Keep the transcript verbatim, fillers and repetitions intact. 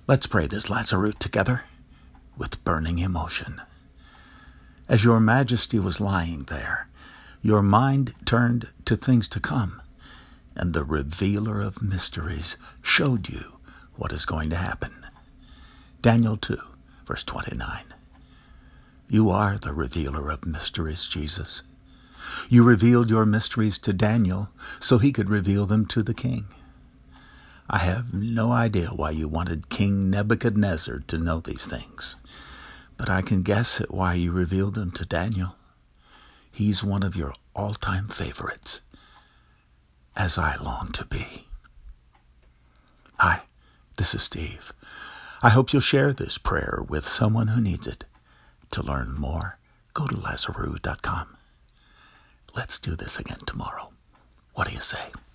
Let's pray this Lazarus together with burning emotion. As your majesty was lying there, your mind turned to things to come, and the revealer of mysteries showed you what is going to happen. Daniel two, verse twenty-nine. You are the revealer of mysteries, Jesus. You revealed your mysteries to Daniel so he could reveal them to the king. I have no idea why you wanted King Nebuchadnezzar to know these things, but I can guess at why you revealed them to Daniel. He's one of your all-time favorites, as I long to be. Hi, this is Steve. I hope you'll share this prayer with someone who needs it. To learn more, go to Lazarus dot com. Let's do this again tomorrow. What do you say?